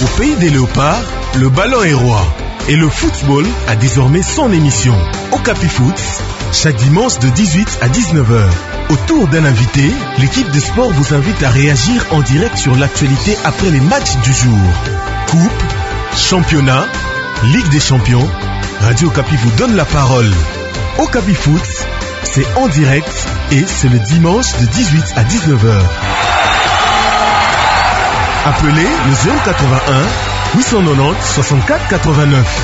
Au pays des léopards, le ballon est roi. Et le football a désormais son émission. Okapi Foot, chaque dimanche de 18 à 19h. Autour d'un invité, l'équipe de sport vous invite à réagir en direct sur l'actualité après les matchs du jour. Coupe, championnat, Ligue des champions, Radio Okapi vous donne la parole. Okapi Foot, c'est en direct et c'est le dimanche de 18 à 19h. Appelez le 081 890 64 89.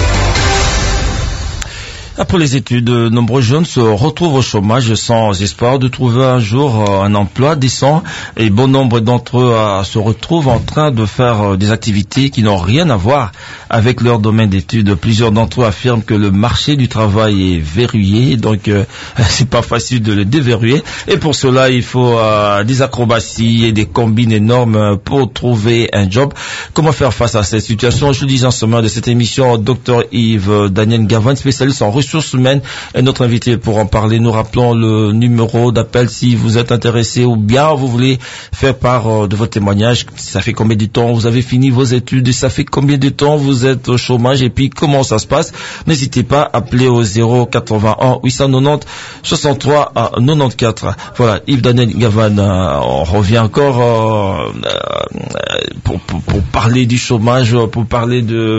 Après les études, de nombreux jeunes se retrouvent au chômage sans espoir de trouver un jour un emploi décent et bon nombre d'entre eux se retrouvent en train de faire des activités qui n'ont rien à voir avec leur domaine d'études. Plusieurs d'entre eux affirment que le marché du travail est verrouillé, donc c'est pas facile de le déverrouiller et pour cela il faut des acrobaties et des combines énormes pour trouver un job. Comment faire face à cette situation? Je dis en sommaire de cette émission, Dr Yves Daniel Gavan, spécialiste en ressources humaines, est notre invité pour en parler. Nous rappelons le numéro d'appel si vous êtes intéressé ou bien vous voulez faire part de votre témoignage. Ça fait combien de temps vous avez fini vos études et ça fait combien de temps vous êtes au chômage et puis comment ça se passe? N'hésitez pas à appeler au 081 890 63 94. Voilà, Yves Daniel Gavan, on revient encore pour parler du chômage, pour parler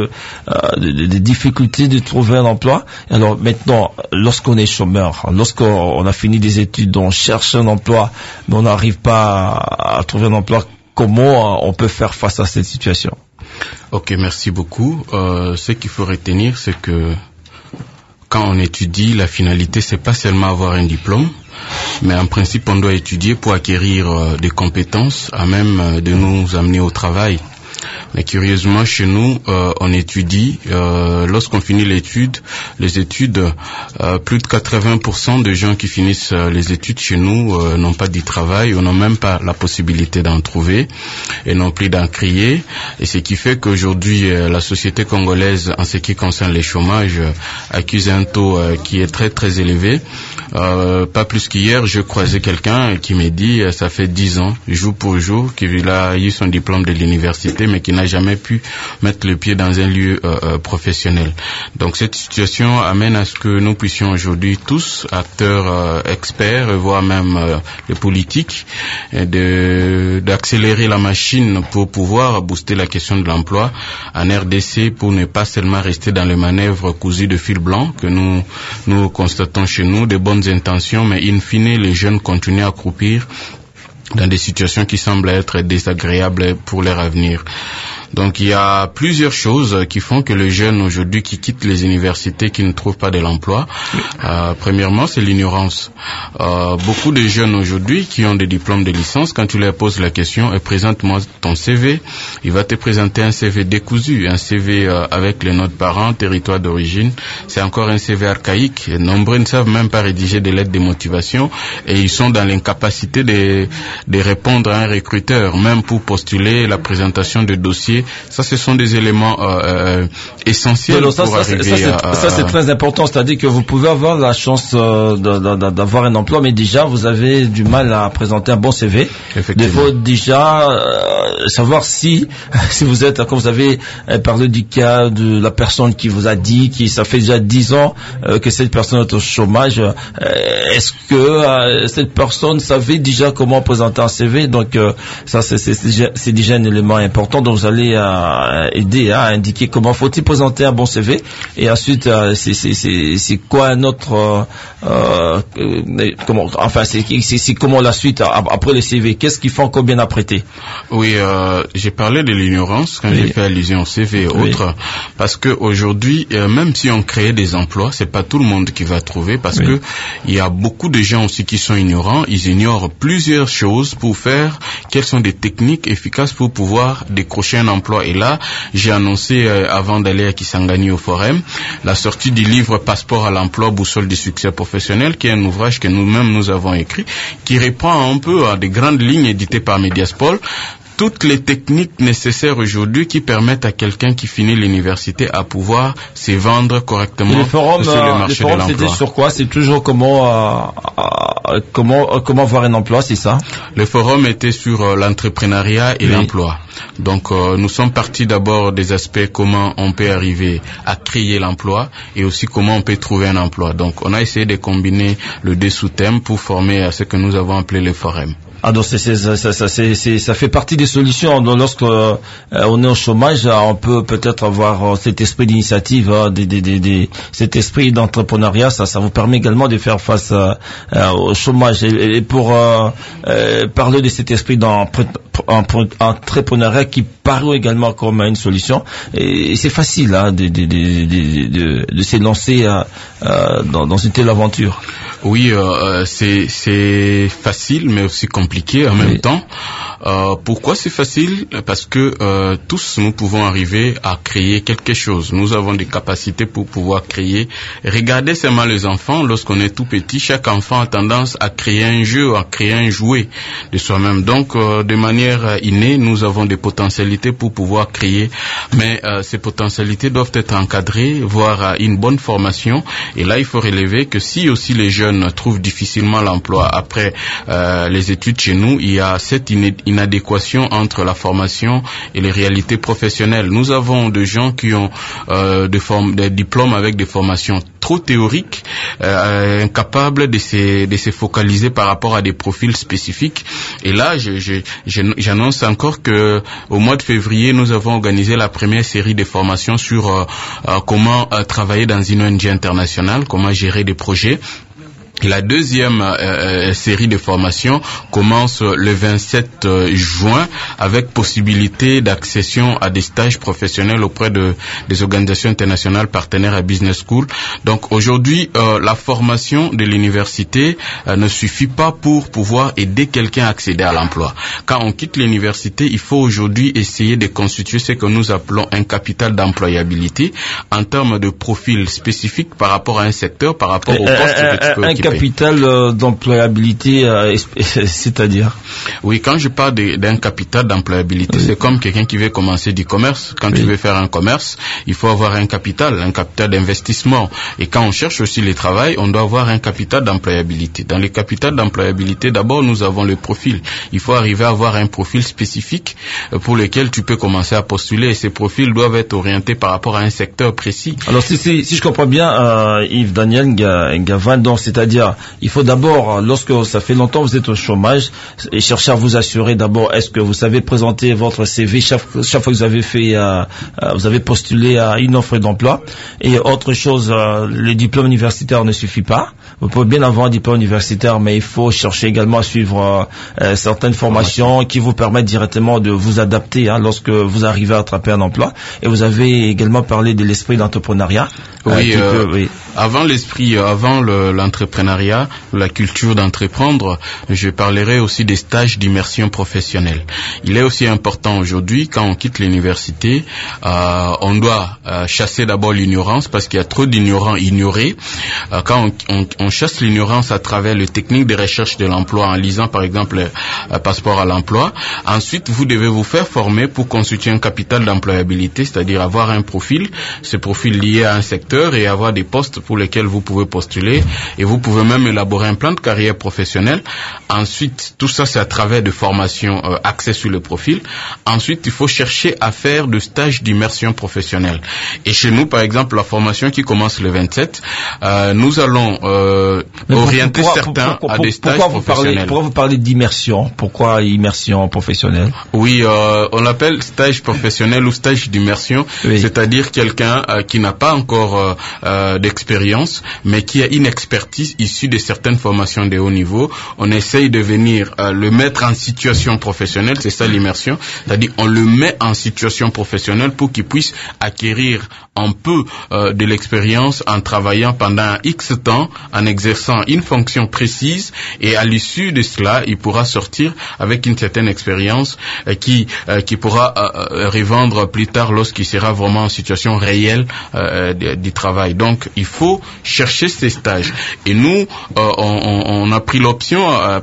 des difficultés de trouver un emploi. Alors maintenant, lorsqu'on est chômeur, lorsqu'on a fini des études, on cherche un emploi, mais on n'arrive pas à trouver un emploi, comment on peut faire face à cette situation? Ok, merci beaucoup. Ce qu'il faut retenir, c'est que quand on étudie, la finalité, c'est pas seulement avoir un diplôme, mais en principe, on doit étudier pour acquérir des compétences à même de nous amener au travail. Mais curieusement, chez nous, on étudie. Lorsqu'on finit les études, plus de 80% de gens qui finissent les études chez nous n'ont pas de travail, ou n'ont même pas la possibilité d'en trouver, et non plus d'en créer. Et ce qui fait qu'aujourd'hui, la société congolaise, en ce qui concerne les chômages, accuse un taux qui est très très élevé. Pas plus qu'hier, je croisais quelqu'un qui me dit, ça fait 10 ans, jour pour jour, qu'il a eu son diplôme de l'université, mais qui n'a jamais pu mettre le pied dans un lieu professionnel. Donc cette situation amène à ce que nous puissions aujourd'hui tous, acteurs experts, voire même les politiques, d'accélérer la machine pour pouvoir booster la question de l'emploi en RDC, pour ne pas seulement rester dans les manœuvres cousues de fil blanc que nous constatons chez nous, de bonnes intentions, mais in fine les jeunes continuent à croupir dans des situations qui semblent être désagréables pour leur avenir. Donc il y a plusieurs choses qui font que les jeunes aujourd'hui qui quittent les universités, qui ne trouvent pas de l'emploi, premièrement c'est l'ignorance. Beaucoup de jeunes aujourd'hui qui ont des diplômes de licence, quand tu leur poses la question, présente-moi ton CV, il va te présenter un CV décousu, un CV avec les notes parents, territoire d'origine, c'est encore un CV archaïque. Nombreux ne savent même pas rédiger des lettres de motivation et ils sont dans l'incapacité de répondre à un recruteur, même pour postuler la présentation de dossiers. Ça, ce sont des éléments essentiels pour arriver à... Ça, c'est très important. C'est-à-dire que vous pouvez avoir la chance d'avoir un emploi, mais déjà, vous avez du mal à présenter un bon CV. Il faut déjà savoir si vous êtes, comme vous avez parlé du cas de la personne qui vous a dit, ça fait déjà 10 ans que cette personne est au chômage. Est-ce que cette personne savait déjà comment présenter un CV? Donc, ça, c'est déjà un élément important. Donc, vous allez aider à indiquer comment faut-il présenter un bon CV, et ensuite c'est quoi un autre c'est comment la suite après le CV, qu'est-ce qu'il faut encore bien apprêter? Oui, j'ai parlé de l'ignorance quand j'ai fait allusion au CV et autres, parce que aujourd'hui même si on crée des emplois, c'est pas tout le monde qui va trouver, parce que il y a beaucoup de gens aussi qui sont ignorants, ils ignorent plusieurs choses pour faire, quelles sont des techniques efficaces pour pouvoir décrocher un emploi. Et là, j'ai annoncé avant d'aller à Kisangani au Forum, la sortie du livre Passeport à l'emploi, boussole du succès professionnel, qui est un ouvrage que nous-mêmes nous avons écrit, qui reprend un peu à des grandes lignes éditées par Mediaspol, toutes les techniques nécessaires aujourd'hui qui permettent à quelqu'un qui finit l'université à pouvoir se vendre correctement sur le marché de l'emploi. C'était sur quoi? C'est toujours comment comment avoir un emploi, c'est ça? Le forum était sur l'entrepreneuriat et l'emploi. Donc nous sommes partis d'abord des aspects comment on peut arriver à créer l'emploi et aussi comment on peut trouver un emploi. Donc on a essayé de combiner les deux sous-thèmes pour former à ce que nous avons appelé le forum. Ah donc ça fait partie des solutions. Donc, lorsque on est au chômage, on peut peut-être avoir cet esprit d'initiative, cet esprit d'entrepreneuriat. Ça vous permet également de faire face au chômage. Et pour parler de cet esprit d'entrepreneuriat qui paraît également comme une solution, et c'est facile de se lancer dans une telle aventure. Oui, c'est facile, mais aussi compliqué en même temps. Pourquoi c'est facile? Parce que tous nous pouvons arriver à créer quelque chose. Nous avons des capacités pour pouvoir créer. Regardez seulement les enfants, lorsqu'on est tout petit, chaque enfant a tendance à créer un jeu, à créer un jouet de soi-même. Donc, de manière innée, nous avons des potentialités pour pouvoir créer, mais ces potentialités doivent être encadrées, voire une bonne formation. Et là, il faut relever que si aussi les jeunes trouvent difficilement l'emploi après les études chez nous, il y a cette inadéquation entre la formation et les réalités professionnelles. Nous avons des gens qui ont des diplômes avec des formations trop théoriques, incapables de se focaliser par rapport à des profils spécifiques. Et là, j'annonce encore que au mois de février, nous avons organisé la première série de formations sur comment travailler dans une ONG internationale, comment gérer des projets. La deuxième série de formations commence le 27 juin avec possibilité d'accession à des stages professionnels auprès des organisations internationales partenaires à Business School. Donc aujourd'hui, la formation de l'université ne suffit pas pour pouvoir aider quelqu'un à accéder à l'emploi. Quand on quitte l'université, il faut aujourd'hui essayer de constituer ce que nous appelons un capital d'employabilité en termes de profil spécifique par rapport à un secteur, par rapport au poste que tu peux occuper. Capital d'employabilité, c'est-à-dire? Oui, quand je parle d'un capital d'employabilité, c'est comme quelqu'un qui veut commencer du commerce. Quand tu veux faire un commerce, il faut avoir un capital d'investissement. Et quand on cherche aussi le travail, on doit avoir un capital d'employabilité. Dans le capital d'employabilité, d'abord, nous avons le profil. Il faut arriver à avoir un profil spécifique pour lequel tu peux commencer à postuler. Et ces profils doivent être orientés par rapport à un secteur précis. Alors, si je comprends bien, Yves Daniel Gavin, donc, c'est-à-dire, il faut d'abord, lorsque ça fait longtemps que vous êtes au chômage, et chercher à vous assurer d'abord, est-ce que vous savez présenter votre CV chaque fois que vous avez vous avez postulé à une offre d'emploi. Et autre chose, le diplôme universitaire ne suffit pas. Vous pouvez bien avoir un diplôme universitaire, mais il faut chercher également à suivre certaines formations qui vous permettent directement de vous adapter lorsque vous arrivez à attraper un emploi. Et vous avez également parlé de l'esprit d'entrepreneuriat. Avant l'entrepreneuriat, la culture d'entreprendre, je parlerai aussi des stages d'immersion professionnelle. Il est aussi important aujourd'hui, quand on quitte l'université, on doit chasser d'abord l'ignorance, parce qu'il y a trop d'ignorants ignorés. Quand on chasse l'ignorance à travers les techniques de recherche de l'emploi, en lisant par exemple Passeport à l'emploi, ensuite vous devez vous faire former pour constituer un capital d'employabilité, c'est-à-dire avoir un profil, ce profil lié à un secteur, et avoir des postes pour lesquels vous pouvez postuler, et vous pouvez même élaborer un plan de carrière professionnelle. Ensuite, tout ça c'est à travers de formations axées sur le profil. Ensuite, il faut chercher à faire de stages d'immersion professionnelle. Et chez nous, par exemple, la formation qui commence le 27, nous allons orienter certains à des stages professionnels. Pourquoi vous parlez d'immersion? Pourquoi immersion professionnelle? Oui, on l'appelle stage professionnel ou stage d'immersion, c'est-à-dire quelqu'un qui n'a pas encore d'expérience, mais qui a une expertise issue de certaines formations de haut niveau. On essaye de venir le mettre en situation professionnelle, c'est ça l'immersion, c'est-à-dire on le met en situation professionnelle pour qu'il puisse acquérir un peu de l'expérience en travaillant pendant X temps, en exerçant une fonction précise, et à l'issue de cela, il pourra sortir avec une certaine expérience qui pourra revendre plus tard lorsqu'il sera vraiment en situation réelle du travail. Donc, il faut chercher ces stages. Et nous, on a pris l'option,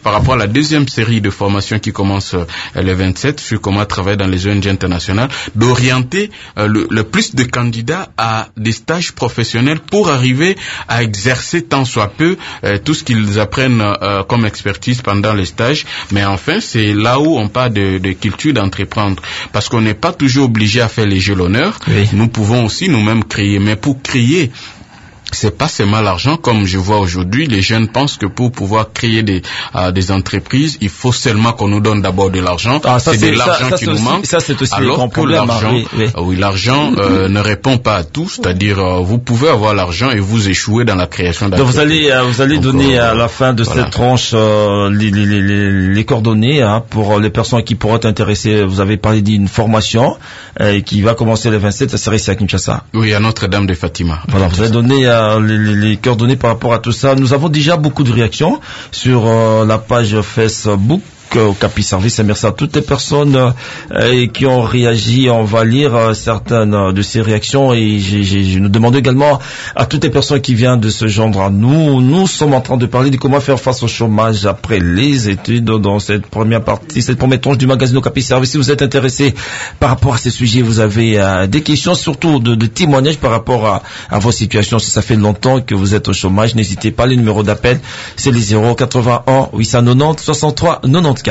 par rapport à la deuxième série de formations qui commence le 27 sur comment travailler dans les ONG internationales, d'orienter le plus de candidats à des stages professionnels pour arriver à exercer tant soit peu tout ce qu'ils apprennent comme expertise pendant les stages. Mais enfin, c'est là où on parle de culture d'entreprendre, parce qu'on n'est pas toujours obligé à faire les jeux l'honneur. Oui. Nous pouvons aussi nous-mêmes créer, mais pour créer, c'est pas seulement l'argent, comme je vois aujourd'hui, les jeunes pensent que pour pouvoir créer des entreprises, il faut seulement qu'on nous donne d'abord de l'argent. C'est de l'argent qui nous manque. Ça, c'est aussi alors que l'argent, l'argent ne répond pas à tout. C'est-à-dire, vous pouvez avoir l'argent et vous échouer dans la création d'entreprises. Vous allez donner à la fin de cette tranche les coordonnées pour les personnes qui pourraient être intéressées. Vous avez parlé d'une formation qui va commencer le 27, ça serait ici à Kinshasa. Oui, à Notre-Dame de Fatima. Voilà, vous avez donné les coordonnées par rapport à tout ça. Nous avons déjà beaucoup de réactions sur la page Facebook au Capi Service, et merci à toutes les personnes qui ont réagi. On va lire certaines de ces réactions, et je nous demande également à toutes les personnes qui viennent de se joindre à nous. Nous sommes en train de parler de comment faire face au chômage après les études dans cette première partie, cette première tranche du magazine au Capi Service. Si vous êtes intéressé par rapport à ces sujets, vous avez des questions, surtout de témoignages par rapport à vos situations. Si ça fait longtemps que vous êtes au chômage, n'hésitez pas. Les numéros d'appel, c'est les 081 890 63 94.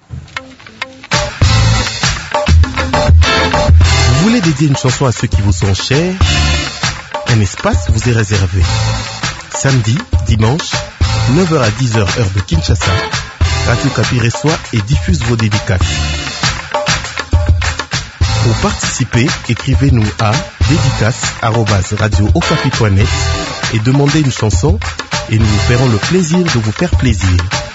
Vous voulez dédier une chanson à ceux qui vous sont chers? Un espace vous est réservé. Samedi, dimanche, 9h à 10h heure de Kinshasa, Radio Capi reçoit et diffuse vos dédicaces. Pour participer, écrivez-nous à dédicace@radiookapi.net et demandez une chanson, et nous vous ferons le plaisir de vous faire plaisir.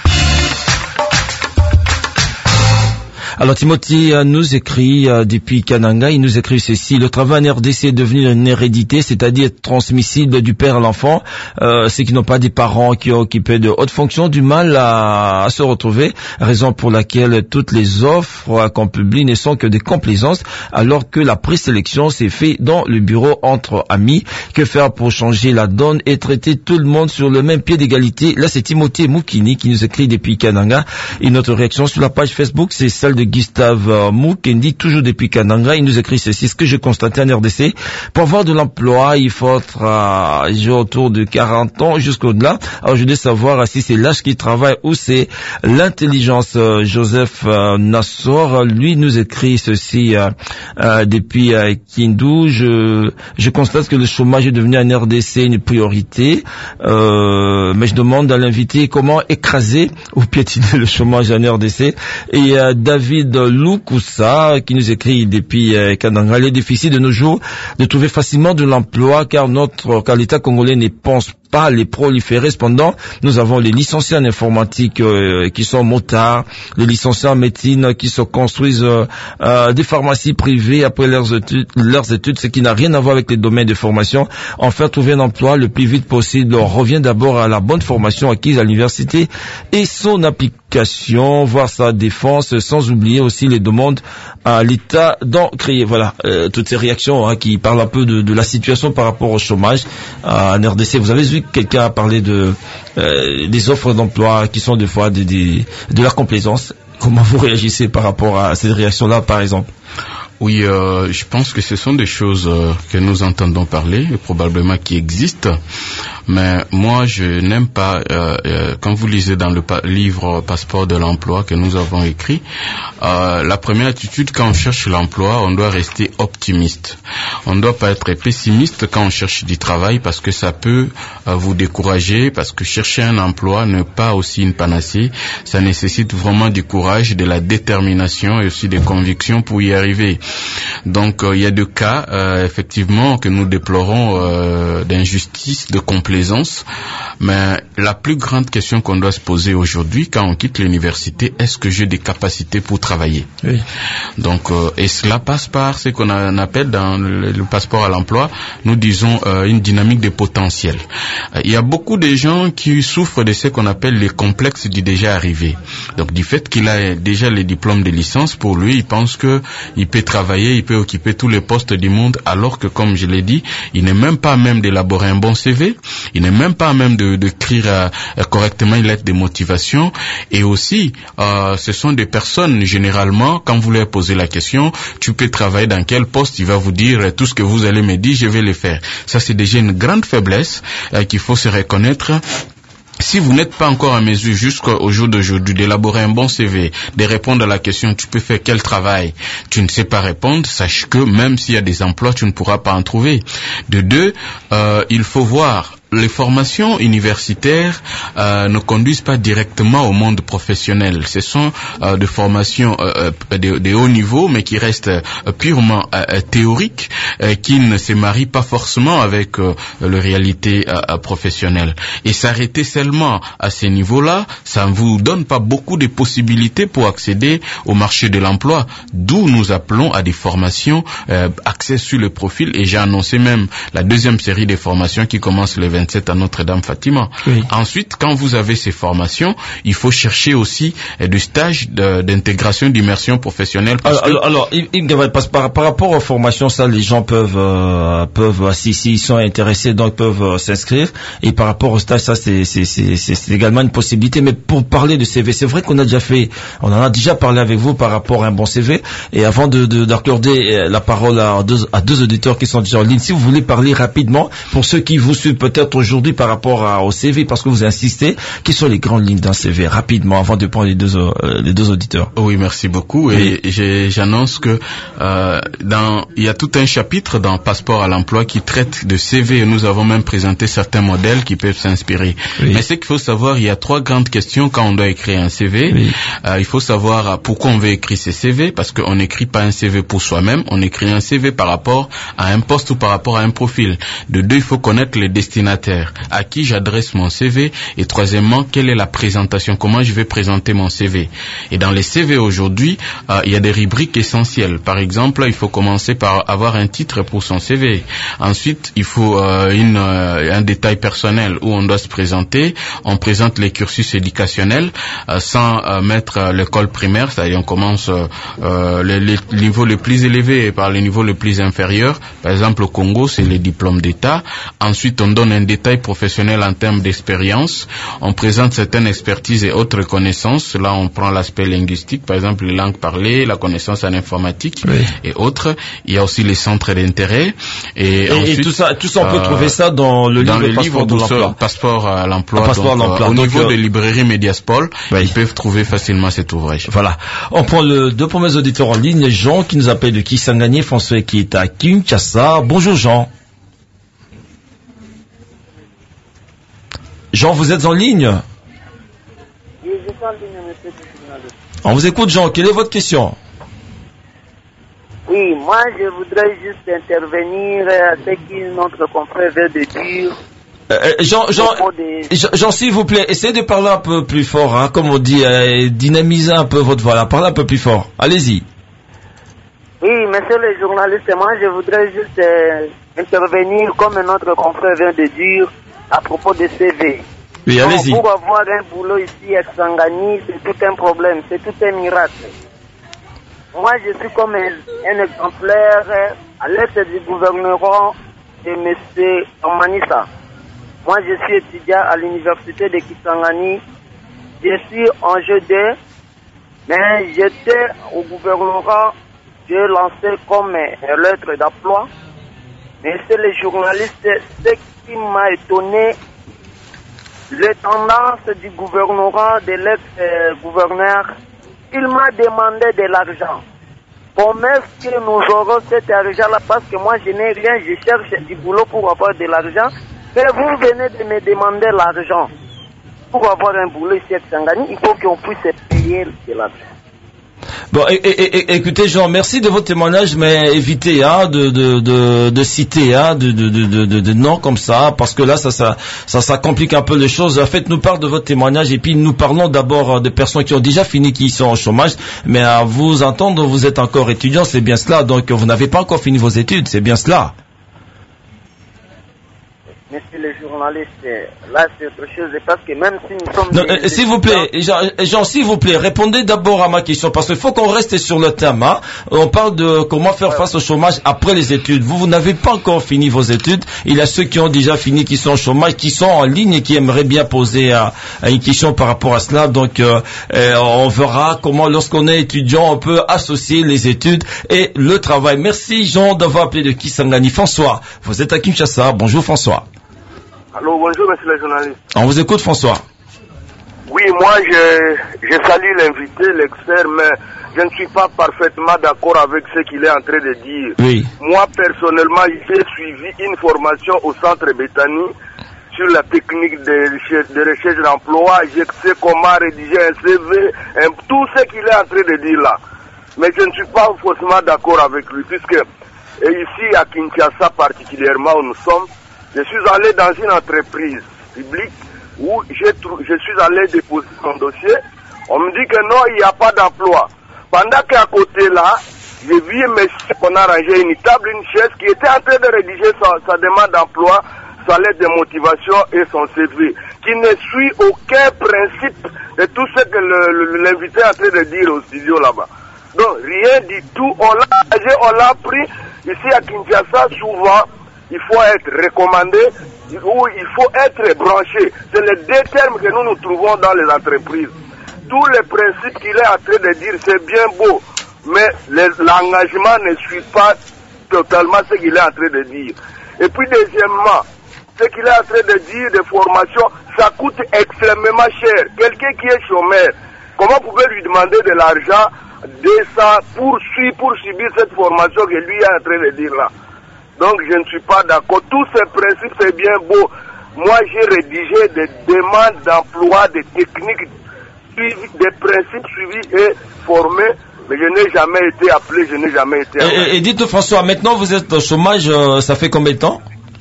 Alors Timothy nous écrit depuis Kananga, il nous écrit ceci: le travail en RDC est devenu une hérédité, c'est-à-dire transmissible du père à l'enfant. Ceux qui n'ont pas des parents qui ont occupé de hautes fonctions, du mal à se retrouver, raison pour laquelle toutes les offres qu'on publie ne sont que des complaisances, alors que la présélection s'est faite dans le bureau entre amis. Que faire pour changer la donne et traiter tout le monde sur le même pied d'égalité? Là, c'est Timothy Moukini qui nous écrit depuis Kananga, et notre réaction sur la page Facebook, c'est celle de Gustave Moukendi, toujours depuis Kananga. Il nous écrit ceci: ce que j'ai constaté en RDC, pour avoir de l'emploi, il faut être autour de 40 ans jusqu'au-delà. Alors je voulais savoir si c'est l'âge qui travaille ou c'est l'intelligence. Joseph Nassor, lui, nous écrit ceci depuis Kindu. Je constate que le chômage est devenu en RDC une priorité, mais je demande à l'invité comment écraser ou piétiner le chômage en RDC. Et David Loukoussa qui nous écrit depuis Kananga: il est difficile de nos jours de trouver facilement de l'emploi car l'État congolais ne pense pas les proliférer. Cependant, nous avons les licenciés en informatique qui sont motards, les licenciés en médecine qui se construisent des pharmacies privées après leurs études, ce qui n'a rien à voir avec les domaines de formation. Enfin, trouver un emploi le plus vite possible revient d'abord à la bonne formation acquise à l'université et son application, voire sa défense, sans oublier aussi les demandes à l'État d'en créer. Voilà, toutes ces réactions qui parlent un peu de la situation par rapport au chômage en RDC. Vous avez vu quelqu'un a parlé des offres d'emploi qui sont des fois de la complaisance. Comment vous réagissez par rapport à cette réaction-là, par exemple? Oui, je pense que ce sont des choses que nous entendons parler et probablement qui existent. Mais moi, je n'aime pas, quand vous lisez dans le livre Passeport de l'emploi que nous avons écrit, la première attitude quand on cherche l'emploi, on doit rester optimiste. On ne doit pas être pessimiste quand on cherche du travail parce que ça peut vous décourager, parce que chercher un emploi n'est pas aussi une panacée. Ça nécessite vraiment du courage, de la détermination et aussi des convictions pour y arriver. Donc, il y a des cas, effectivement, que nous déplorons d'injustice, de complaisance. Mais la plus grande question qu'on doit se poser aujourd'hui, quand on quitte l'université, est-ce que j'ai des capacités pour travailler? Oui. Donc, et cela passe par ce qu'on appelle dans le passeport à l'emploi, nous disons une dynamique de potentiel. Il y a beaucoup de gens qui souffrent de ce qu'on appelle les complexes du déjà arrivé. Donc, du fait qu'il a déjà les diplômes de licence, pour lui, il pense que il peut travailler travailler, il peut occuper tous les postes du monde, alors que, comme je l'ai dit, il n'est même pas à même d'élaborer un bon CV, il n'est même pas à même d'écrire correctement une lettre de motivation. Et aussi, ce sont des personnes, généralement, quand vous leur posez la question, tu peux travailler dans quel poste, il va vous dire tout ce que vous allez me dire, je vais le faire. Ça, c'est déjà une grande faiblesse qu'il faut se reconnaître. Si vous n'êtes pas encore en mesure jusqu'au jour d'aujourd'hui d'élaborer un bon CV, de répondre à la question tu peux faire quel travail, tu ne sais pas répondre, sache que même s'il y a des emplois, tu ne pourras pas en trouver. De deux, il faut voir. Les formations universitaires ne conduisent pas directement au monde professionnel. Ce sont des formations de haut niveau, mais qui restent purement théoriques, qui ne se marient pas forcément avec la réalité professionnelle. Et s'arrêter seulement à ces niveaux-là, ça ne vous donne pas beaucoup de possibilités pour accéder au marché de l'emploi. D'où nous appelons à des formations axées sur le profil. Et j'ai annoncé même la deuxième série de formations qui commence le 27 à Notre-Dame-Fatima. Oui. Ensuite, quand vous avez ces formations, il faut chercher aussi des stages d'intégration, d'immersion professionnelle. Alors, par rapport aux formations, ça, les gens peuvent s'ils sont intéressés, donc peuvent s'inscrire. Et par rapport au stage, ça, c'est également une possibilité. Mais pour parler de CV, c'est vrai qu'on en a déjà parlé avec vous par rapport à un bon CV. Et avant d'accorder la parole à deux auditeurs qui sont déjà en ligne, si vous voulez parler rapidement, pour ceux qui vous suivent peut-être aujourd'hui par rapport au CV, parce que vous insistez, quelles sont les grandes lignes d'un CV, rapidement, avant de prendre les deux auditeurs? Oui, merci beaucoup. Oui. Et j'annonce que il y a tout un chapitre dans Passeport à l'emploi qui traite de CV, et nous avons même présenté certains modèles qui peuvent s'inspirer. Oui. Mais ce qu'il faut savoir, il y a trois grandes questions quand on doit écrire un CV. Oui. Il faut savoir pourquoi on veut écrire ce CV, parce qu'on n'écrit pas un CV pour soi-même, on écrit un CV par rapport à un poste ou par rapport à un profil. De deux, il faut connaître les destinataires, à qui j'adresse mon CV, et troisièmement, quelle est la présentation, comment je vais présenter mon CV. Et dans les CV aujourd'hui, il y a des rubriques essentielles. Par exemple, il faut commencer par avoir un titre pour son CV. Ensuite, il faut un détail personnel où on doit se présenter. On présente les cursus éducationnels sans mettre l'école primaire, c'est-à-dire on commence les niveaux les plus élevés par les niveaux les plus inférieurs. Par exemple, au Congo, c'est les diplômes d'État. Ensuite, on donne un détail professionnel en termes d'expérience. On présente certaines expertises et autres connaissances. Là, on prend l'aspect linguistique, par exemple les langues parlées, la connaissance en informatique et autres. Il y a aussi les centres d'intérêt. Et ensuite, tout ça, on peut trouver ça dans le livre Passeport à l'emploi. Au niveau des librairies Mediaspol, ils peuvent trouver facilement cet ouvrage. Voilà. On prend deux premiers auditeurs en ligne, Jean qui nous appelle de Kisangani, François qui est à Kinshasa. Bonjour Jean. Jean, vous êtes en ligne? Oui, je suis en ligne, monsieur le journaliste. On vous écoute, Jean. Quelle est votre question? Oui, moi, je voudrais juste intervenir à ce que notre confrère vient de dire. Jean, s'il vous plaît, essayez de parler un peu plus fort, hein, comme on dit, dynamiser un peu votre voix, là. Parlez un peu plus fort. Allez-y. Oui, monsieur le journaliste, moi, je voudrais juste intervenir, comme notre confrère vient de dire, à propos des CV. Oui, allez-y. Pour avoir un boulot ici à Kisangani, c'est tout un problème, c'est tout un miracle. Moi, je suis comme un exemplaire à l'aide du gouvernement de M. Amanissa. Moi, je suis étudiant à l'université de Kisangani. Je suis en G2, mais j'étais au gouvernement, j'ai lancé comme lettre d'emploi. Mais c'est le journaliste, ce qui m'a étonné, les tendances du gouvernement, de l'ex-gouverneur, il m'a demandé de l'argent. Comment est-ce que nous aurons cet argent-là? Parce que moi, je n'ai rien, je cherche du boulot pour avoir de l'argent. Mais vous venez de me demander l'argent. Pour avoir un boulot ici à Kisangani, il faut qu'on puisse payer de l'argent. Bon, écoutez Jean, merci de votre témoignage, mais évitez de citer de noms comme ça, parce que là ça complique un peu les choses. Faites-nous part de votre témoignage et puis nous parlons d'abord de personnes qui ont déjà fini, qui sont au chômage, mais à vous entendre, vous êtes encore étudiant, c'est bien cela, donc vous n'avez pas encore fini vos études, c'est bien cela. Messieurs les journalistes, là c'est autre chose, parce que même si nous sommes... Non, s'il vous plaît, Jean, s'il vous plaît, répondez d'abord à ma question, parce qu'il faut qu'on reste sur le thème. Hein. On parle de comment faire face au chômage après les études. Vous n'avez pas encore fini vos études. Il y a ceux qui ont déjà fini, qui sont au chômage, qui sont en ligne et qui aimeraient bien poser une question par rapport à cela. Donc, on verra comment, lorsqu'on est étudiant, on peut associer les études et le travail. Merci, Jean, d'avoir appelé de Kisangani. François, vous êtes à Kinshasa. Bonjour, François. Allô, bonjour, monsieur le journaliste. On vous écoute, François. Oui, moi, je salue l'invité, l'expert, mais je ne suis pas parfaitement d'accord avec ce qu'il est en train de dire. Oui. Moi, personnellement, j'ai suivi une formation au centre Béthanie sur la technique de recherche d'emploi. Je sais comment rédiger un CV, tout ce qu'il est en train de dire là. Mais je ne suis pas forcément d'accord avec lui, puisque ici, à Kinshasa particulièrement, où nous sommes, je suis allé dans une entreprise publique où je suis allé déposer mon dossier. On me dit que non, il n'y a pas d'emploi. Pendant qu'à côté là, j'ai vu un monsieur qu'on a rangé une table, une chaise, qui était en train de rédiger sa demande d'emploi, sa lettre de motivation et son CV, qui ne suit aucun principe de tout ce que l'invité est en train de dire au studio là-bas. Donc rien du tout, on l'a pris ici à Kinshasa souvent. Il faut être recommandé ou il faut être branché. C'est les deux termes que nous trouvons dans les entreprises. Tous les principes qu'il est en train de dire, c'est bien beau, mais l'engagement ne suit pas totalement ce qu'il est en train de dire. Et puis deuxièmement, ce qu'il est en train de dire de formation, ça coûte extrêmement cher. Quelqu'un qui est chômeur, comment vous pouvez lui demander de l'argent 200 pour subir cette formation que lui est en train de dire là? Donc je ne suis pas d'accord. Tous ces principes, c'est bien beau. Moi, j'ai rédigé des demandes d'emploi, des techniques suivies, des principes suivis et formés, mais je n'ai jamais été appelé, je n'ai jamais été appelé. Et dites François, maintenant vous êtes au chômage, ça fait combien de temps?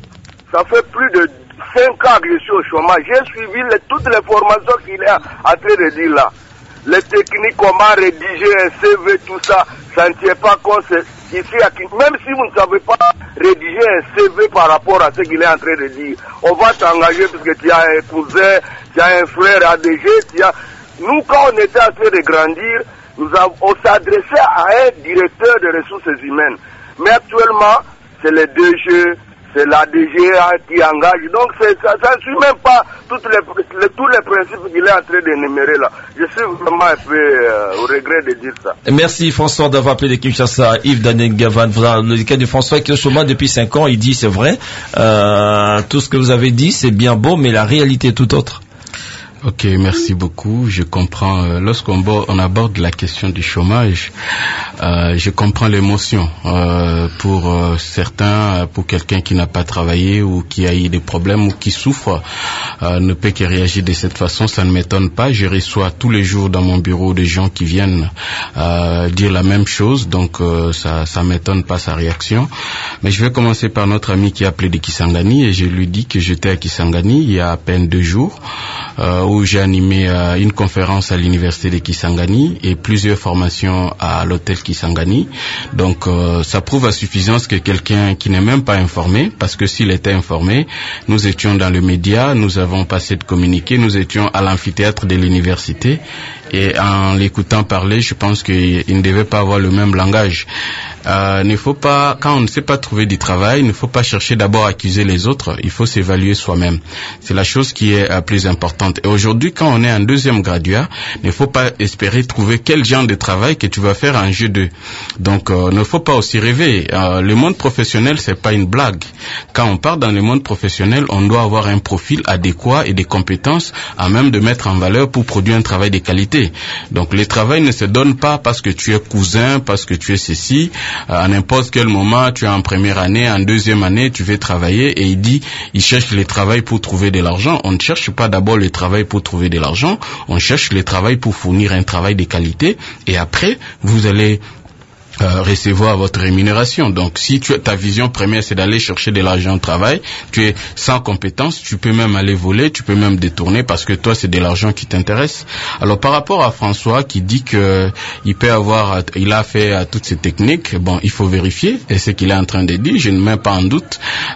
Ça fait plus de 5 ans que je suis au chômage. J'ai suivi toutes les formations qu'il est en train de dire là. Les techniques, comment rédiger un CV, tout ça, ça ne tient pas compte. Ici, même si vous ne savez pas rédiger un CV par rapport à ce qu'il est en train de dire, on va t'engager parce que tu as un cousin, tu as un frère ADG, Nous, quand on était en train de grandir, on s'adressait à un directeur de ressources humaines. Mais actuellement, c'est les DG, c'est l'ADG qui engage. Donc, ça ne suit même pas tous les principes qu'il est en train d'énumérer là. Je suis vraiment un peu au regret de dire ça. Merci François d'avoir appelé de Kinshasa. Yves Daniel Gavan, le cas de François qui est au chômage depuis 5 ans, il dit c'est vrai. Tout ce que vous avez dit, c'est bien beau, mais la réalité est tout autre. Ok, merci beaucoup. Je comprends. Lorsqu'on aborde la question du chômage, je comprends l'émotion. Pour certains, pour quelqu'un qui n'a pas travaillé ou qui a eu des problèmes ou qui souffre, ne peut que réagir de cette façon. Ça ne m'étonne pas. Je reçois tous les jours dans mon bureau des gens qui viennent dire la même chose. Donc ça m'étonne pas sa réaction. Mais je vais commencer par notre ami qui a appelé de Kisangani et je lui dis que j'étais à Kisangani il y a à peine 2 jours. Où j'ai animé une conférence à l'université de Kisangani et plusieurs formations à l'hôtel Kisangani. Donc ça prouve à suffisance que quelqu'un qui n'est même pas informé, parce que s'il était informé, nous étions dans le média, nous avons passé de communiquer, nous étions à l'amphithéâtre de l'université et en l'écoutant parler, je pense qu'il ne devait pas avoir le même langage. Ne faut pas, quand on ne sait pas trouver du travail, il ne faut pas chercher d'abord à accuser les autres, il faut s'évaluer soi-même. C'est la chose qui est plus importante. Et aujourd'hui, quand on est en 2e graduat, il ne faut pas espérer trouver quel genre de travail que tu vas faire en jeu d'eux. Donc, ne faut pas aussi rêver. Le monde professionnel, c'est pas une blague. Quand on part dans le monde professionnel, on doit avoir un profil adéquat et des compétences à même de mettre en valeur pour produire un travail de qualité. Donc, le travail ne se donne pas parce que tu es cousin, parce que tu es ceci. À n'importe quel moment, tu es en première année, en 2e année, tu veux travailler et il cherche le travail pour trouver de l'argent. On ne cherche pas d'abord le travail pour trouver de l'argent, on cherche le travail pour fournir un travail de qualité et après, vous allez recevoir votre rémunération. Donc, si ta vision première, c'est d'aller chercher de l'argent au travail, tu es sans compétence, tu peux même aller voler, tu peux même détourner parce que toi, c'est de l'argent qui t'intéresse. Alors, par rapport à François qui dit que il a fait toutes ces techniques, bon, il faut vérifier et ce qu'il est en train de dire. Je ne mets pas en doute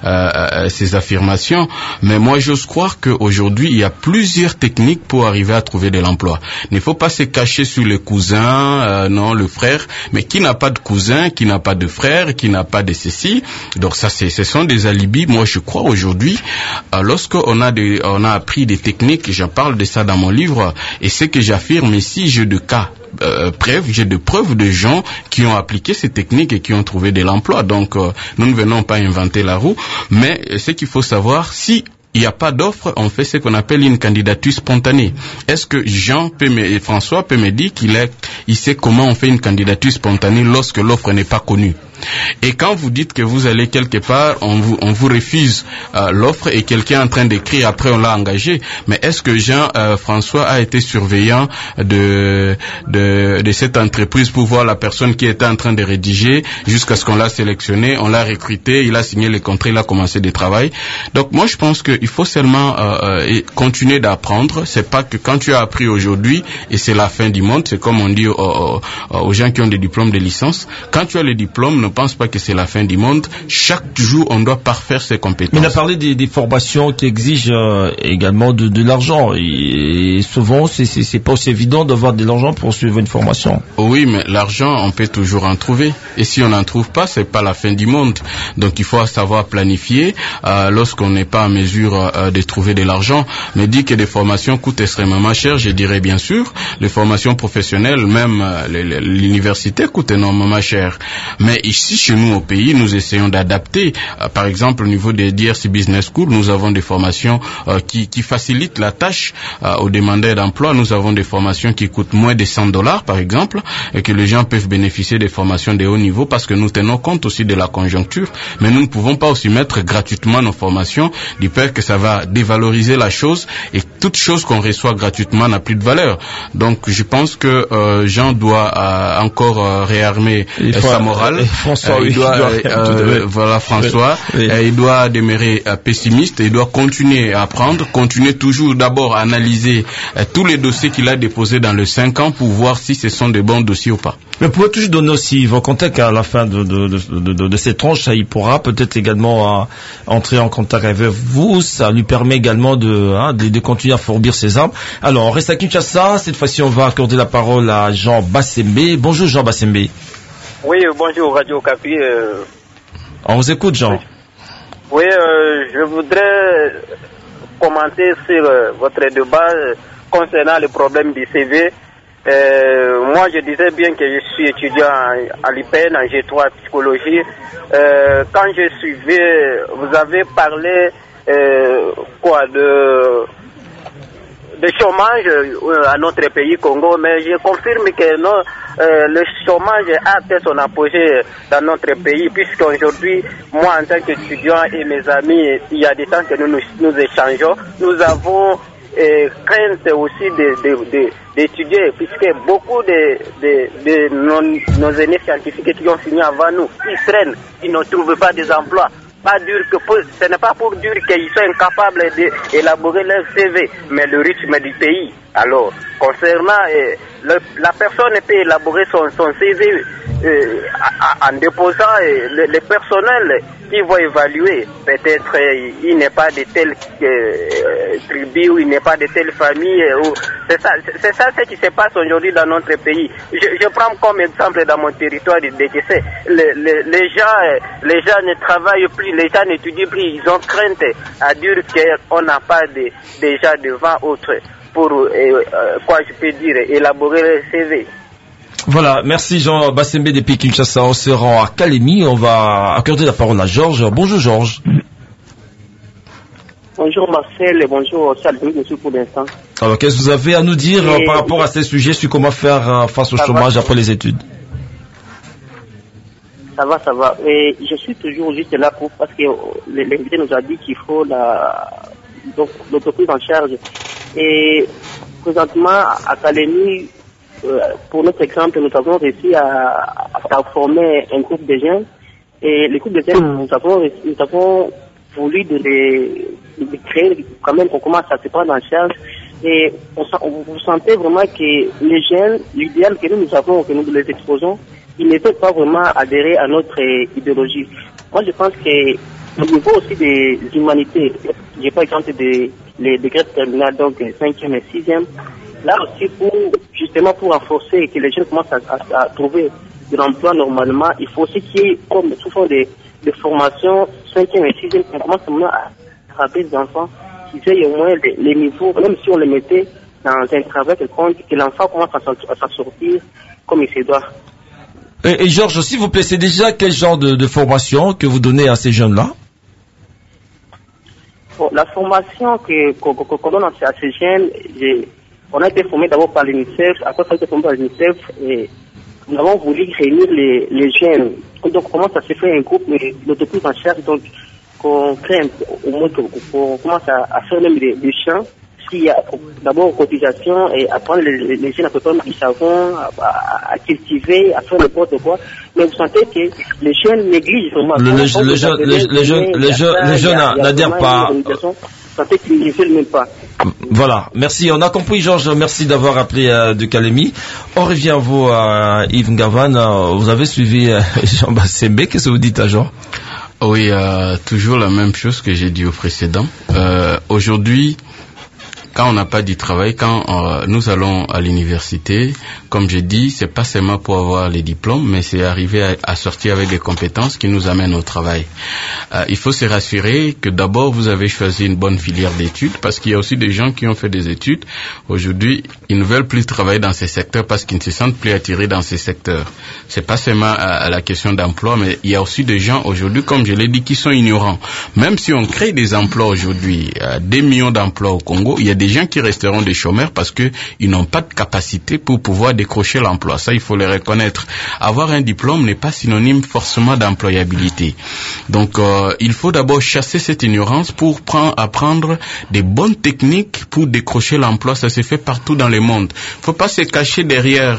ces affirmations, mais moi, j'ose croire qu'aujourd'hui, il y a plusieurs techniques pour arriver à trouver de l'emploi. Il ne faut pas se cacher sur le cousin, non, le frère, mais qui n'a pas de cousin, qui n'a pas de frère, qui n'a pas de ceci. Donc ça, ce sont des alibis. Moi, je crois aujourd'hui, lorsqu'on a appris des techniques, j'en parle de ça dans mon livre, et ce que j'affirme ici, j'ai de cas. J'ai de preuves de gens qui ont appliqué ces techniques et qui ont trouvé de l'emploi. Donc, nous ne venons pas inventer la roue, mais ce qu'il faut savoir, si il n'y a pas d'offre, on fait ce qu'on appelle une candidature spontanée. Est-ce que François peut me dire il sait comment on fait une candidature spontanée lorsque l'offre n'est pas connue? Et quand vous dites que vous allez quelque part, on vous refuse l'offre et quelqu'un est en train d'écrire, après on l'a engagé. Mais est-ce que François a été surveillant de cette entreprise pour voir la personne qui était en train de rédiger jusqu'à ce qu'on l'a sélectionné, on l'a recruté, il a signé le contrat, il a commencé le travail. Donc moi je pense qu'il faut seulement continuer d'apprendre. C'est pas que quand tu as appris aujourd'hui et c'est la fin du monde, c'est comme on dit aux gens qui ont des diplômes de licence. Quand tu as le diplôme, ne pense pas que c'est la fin du monde. Chaque jour, on doit parfaire ses compétences. Mais on a parlé des formations qui exigent également de l'argent. Et souvent, c'est pas aussi évident d'avoir de l'argent pour suivre une formation. Oui, mais l'argent, on peut toujours en trouver. Et si on n'en trouve pas, c'est pas la fin du monde. Donc, il faut savoir planifier lorsqu'on n'est pas en mesure de trouver de l'argent. Mais dit que des formations coûtent extrêmement cher, je dirais bien sûr. Les formations professionnelles, même l'université, coûte énormément cher. Mais ici, chez nous au pays, nous essayons d'adapter. Par exemple, au niveau des DRC Business School, nous avons des formations qui facilitent la tâche aux demandeurs d'emploi. Nous avons des formations qui coûtent moins de $100, par exemple, et que les gens peuvent bénéficier des formations de haut niveau parce que nous tenons compte aussi de la conjoncture. Mais nous ne pouvons pas aussi mettre gratuitement nos formations, du peur que ça va dévaloriser la chose et toute chose qu'on reçoit gratuitement n'a plus de valeur. Donc, je pense que Jean doit encore réarmer sa morale. François, François, il doit demeurer pessimiste, il doit continuer à apprendre, continuer toujours d'abord à analyser tous les dossiers qu'il a déposés dans les 5 ans pour voir si ce sont de bons dossiers ou pas. Mais pouvez toujours donner aussi vos contacts à la fin de cette tranche, il pourra peut-être également entrer en contact avec vous, ça lui permet également de continuer à fourbir ses armes. Alors, on reste à Kinshasa, cette fois-ci on va accorder la parole à Jean Bassembe. Bonjour Jean Bassembe. Oui, bonjour Radio Capi. On vous écoute, Jean. Oui, je voudrais commenter sur votre débat concernant le problème du CV. Moi, je disais bien que je suis étudiant à l'IPN, en G3 psychologie. Quand je suivais, vous avez parlé de chômage à notre pays Congo, mais je confirme que non, le chômage a atteint son apogée dans notre pays, puisqu'aujourd'hui, moi en tant qu'étudiant et mes amis, il y a des temps que nous échangeons, nous avons crainte aussi d'étudier, puisque beaucoup de nos aînés scientifiques qui ont fini avant nous, ils traînent, ils ne trouvent pas des emplois. Ce n'est pas pour dire qu'ils sont incapables d'élaborer leur CV, mais le rythme du pays. Alors, concernant la personne peut élaborer son CV en déposant le personnel qui va évaluer. Peut-être il n'est pas de telle tribu ou il n'est pas de telle famille. C'est ça ce qui se passe aujourd'hui dans notre pays. Je prends comme exemple dans mon territoire de DGC. Les gens ne travaillent plus, les gens n'étudient plus. Ils ont crainte à dire qu'on n'a pas de gens devant autres pour, je peux dire, élaborer le CV. Voilà, merci Jean Bassembe depuis Kinshasa. On se rend à Kalemi, on va accorder la parole à Georges. Bonjour Georges. Bonjour Marcel et bonjour Salut, monsieur pour l'instant. Alors qu'est-ce que vous avez à nous dire par rapport à ces sujets sur comment faire face au chômage après les études? Ça va. Et je suis toujours juste là parce que l'invité nous a dit qu'il faut l'entreprise en charge. Et présentement, à Kalemi, pour notre exemple, nous avons réussi à former un groupe de jeunes. Et le groupe de jeunes, nous avons voulu de créer quand même qu'on commence à se prendre en charge. Et vous sentez vraiment que les jeunes, l'idéal que nous avons, que nous les exposons, ils ne peuvent pas vraiment adhérer à notre idéologie. Moi, je pense que au niveau aussi des humanités, j'ai par exemple des grades terminales, donc 5e et 6e, là aussi justement pour renforcer et que les jeunes commencent à trouver de l'emploi normalement, il faut aussi qu'il y ait comme sous forme de formation 5e et 6e, qu'on commence à rappeler les enfants qu'ils aient au moins les niveaux, même si on les mettait dans un travail que l'enfant commence à s'en sortir comme il se doit. Et Georges, s'il vous plaît, c'est déjà quel genre de formation que vous donnez à ces jeunes-là? Bon, la formation qu'on donne à ces jeunes, on a été formé d'abord par l'UNICEF. Après ça a été formé par l'UNICEF et nous avons voulu réunir les jeunes. Donc comment ça se fait un groupe l'autoprise en charge, donc qu'on crée au moins qu'on commence à faire même des champs. S'il y a d'abord cotisation et apprendre les jeunes à préparer du savon, à cultiver, à faire n'importe quoi. Mais vous sentez que les jeunes négligent vraiment. Les jeunes n'adhèrent pas. Vous sentez qu'ils ne veulent même pas. Voilà, merci. On a compris, Georges. Merci d'avoir appelé de Kalemi. On revient à vous, Yves Ngavan. Vous avez suivi Jean Bassembe. Qu'est-ce que vous dites à Jean? Oui, toujours la même chose que j'ai dit au précédent. Aujourd'hui, quand on n'a pas du travail, quand nous allons à l'université, comme j'ai dit, c'est pas seulement pour avoir les diplômes, mais c'est arriver à sortir avec des compétences qui nous amènent au travail. Il faut se rassurer que d'abord vous avez choisi une bonne filière d'études, parce qu'il y a aussi des gens qui ont fait des études. Aujourd'hui, ils ne veulent plus travailler dans ces secteurs parce qu'ils ne se sentent plus attirés dans ces secteurs. C'est pas seulement à la question d'emploi, mais il y a aussi des gens aujourd'hui, comme je l'ai dit, qui sont ignorants. Même si on crée des emplois aujourd'hui, des millions d'emplois au Congo, il y a des gens qui resteront des chômeurs parce que ils n'ont pas de capacité pour pouvoir décrocher l'emploi. Ça, il faut le reconnaître. Avoir un diplôme n'est pas synonyme forcément d'employabilité. Donc, il faut d'abord chasser cette ignorance pour apprendre des bonnes techniques pour décrocher l'emploi. Ça se fait partout dans le monde. Faut pas se cacher derrière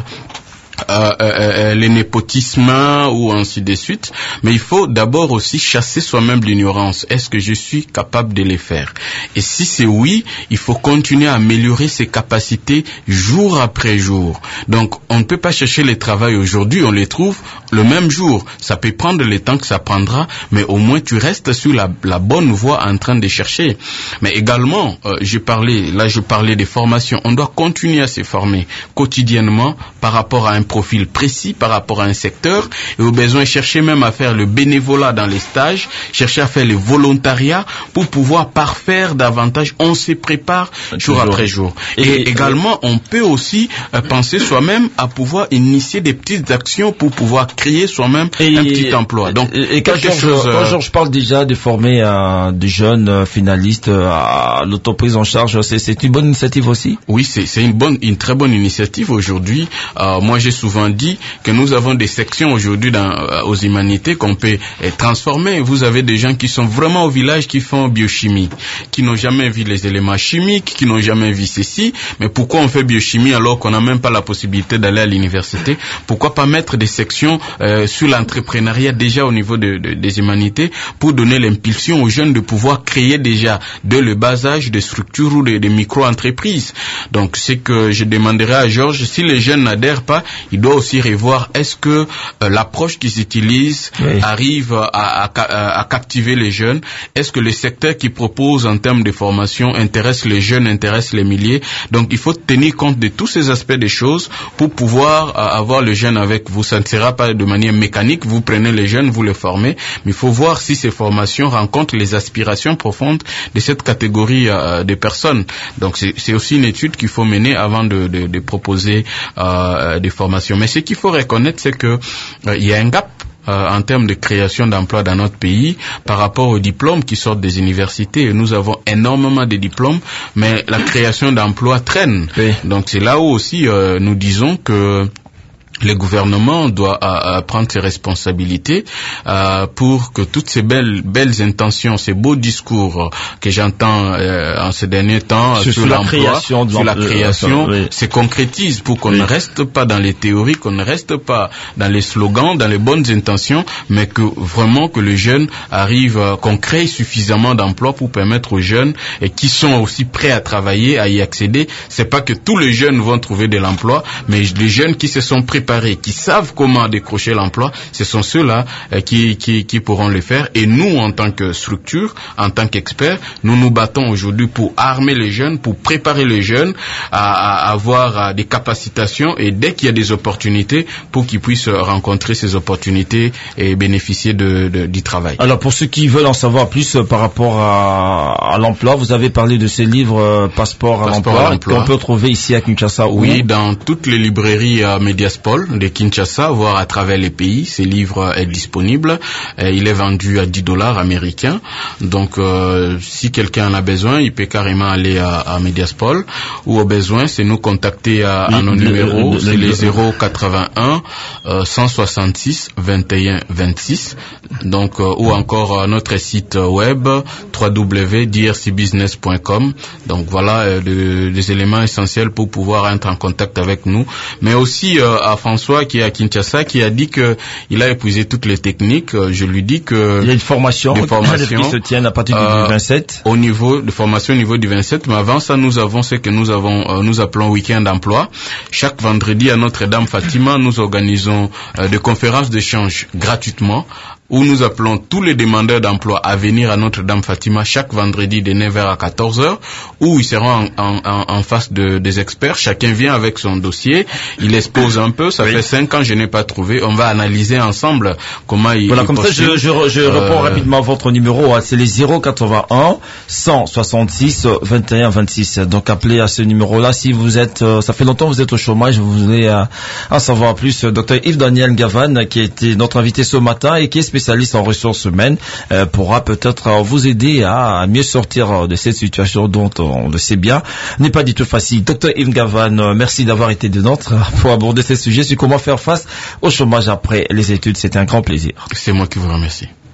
les népotismes ou ainsi de suite, mais il faut d'abord aussi chasser soi-même l'ignorance. Est-ce que je suis capable de les faire? Et si c'est oui, il faut continuer à améliorer ses capacités jour après jour. Donc on ne peut pas chercher le travail aujourd'hui, on les trouve le même jour. Ça peut prendre le temps que ça prendra, mais au moins tu restes sur la bonne voie en train de chercher. Mais également, je parlais des formations. On doit continuer à se former quotidiennement par rapport à un profil précis, par rapport à un secteur, et au besoin chercher même à faire le bénévolat dans les stages, chercher à faire le volontariat pour pouvoir parfaire davantage. On se prépare jour après jour. Et également, on peut aussi penser soi-même à pouvoir initier des petites actions pour pouvoir créer soi-même un petit emploi. Donc, quand Georges parle déjà de former des jeunes finalistes à l'autoprise en charge, c'est une bonne initiative aussi? Oui, c'est une très bonne initiative aujourd'hui. Moi, j'ai souvent dit que nous avons des sections aujourd'hui aux humanités qu'on peut transformer. Vous avez des gens qui sont vraiment au village qui font biochimie, qui n'ont jamais vu les éléments chimiques, qui n'ont jamais vu ceci. Mais pourquoi on fait biochimie alors qu'on n'a même pas la possibilité d'aller à l'université? Pourquoi pas mettre des sections sur l'entrepreneuriat déjà au niveau des humanités pour donner l'impulsion aux jeunes de pouvoir créer déjà dès le bas âge des structures ou des micro-entreprises. Donc c'est que je demanderai à Georges, si les jeunes n'adhèrent pas, il doit aussi revoir est-ce que l'approche qu'ils utilisent arrive à captiver les jeunes. Est-ce que le secteur qu'ils proposent en termes de formation intéresse les jeunes, intéresse les milliers. Donc il faut tenir compte de tous ces aspects des choses pour pouvoir avoir le jeune avec vous. Ça ne sera pas de manière mécanique, vous prenez les jeunes, vous les formez, mais il faut voir si ces formations rencontrent les aspirations profondes de cette catégorie de personnes. Donc c'est aussi une étude qu'il faut mener avant de proposer des formations. Mais ce qu'il faut reconnaître, c'est que il y a un gap en termes de création d'emplois dans notre pays par rapport aux diplômes qui sortent des universités. Nous avons énormément de diplômes, mais la création d'emplois traîne. Oui. Donc c'est là où aussi nous disons que le gouvernement doit prendre ses responsabilités pour que toutes ces belles intentions, ces beaux discours que j'entends en ces derniers temps sur l'emploi, sur la création, se concrétisent pour qu'on ne reste pas dans les théories, qu'on ne reste pas dans les slogans, dans les bonnes intentions, mais que vraiment que le jeune arrive, qu'on crée suffisamment d'emplois pour permettre aux jeunes et qui sont aussi prêts à travailler, à y accéder. C'est pas que tous les jeunes vont trouver de l'emploi, mais les jeunes qui se sont préparés, qui savent comment décrocher l'emploi, ce sont ceux-là qui pourront le faire. Et nous, en tant que structure, en tant qu'experts, nous nous battons aujourd'hui pour armer les jeunes, pour préparer les jeunes à avoir des capacitations, et dès qu'il y a des opportunités, pour qu'ils puissent rencontrer ces opportunités et bénéficier du travail. Alors, pour ceux qui veulent en savoir plus par rapport à l'emploi, vous avez parlé de ces livres Passeport à l'emploi qu'on peut trouver ici à Kinshasa. Oui, dans toutes les librairies Mediaspol de Kinshasa, voire à travers les pays. Ce livre est disponible. Il est vendu à $10 américains. Donc, si quelqu'un en a besoin, il peut carrément aller à Mediaspol, ou au besoin, c'est nous contacter à nos numéros. C'est les 081 166 21 26. Donc, ou encore notre site web www.drcbusiness.com. Donc, voilà des éléments essentiels pour pouvoir être en contact avec nous. Mais aussi à François qui est à Kinshasa, qui a dit que il a épuisé toutes les techniques. Je lui dis que il y a une formation qui se tient à partir du 27. Au niveau de formation au niveau du 27, mais avant ça, nous avons ce que nous appelons week-end d'emploi. Chaque vendredi à Notre-Dame Fatima, nous organisons des conférences d'échange gratuitement, où nous appelons tous les demandeurs d'emploi à venir à Notre-Dame Fatima chaque vendredi de 9h à 14h, où ils seront en face des experts. Chacun vient avec son dossier, il expose un peu, ça fait 5 ans je n'ai pas trouvé, on va analyser ensemble comment il... Voilà, comme ça je réponds rapidement à votre numéro, c'est les 081 166 21 26. Donc appelez à ce numéro-là si vous êtes, ça fait longtemps que vous êtes au chômage, vous voulez en savoir plus. Dr Yves-Daniel Gavan, qui a été notre invité ce matin et qui est spécialiste en ressources humaines, pourra peut-être vous aider à mieux sortir de cette situation dont on le sait bien n'est pas du tout facile. Dr Yves Gavan, merci d'avoir été de notre pour aborder ce sujet sur comment faire face au chômage après les études. C'était un grand plaisir. C'est moi qui vous remercie.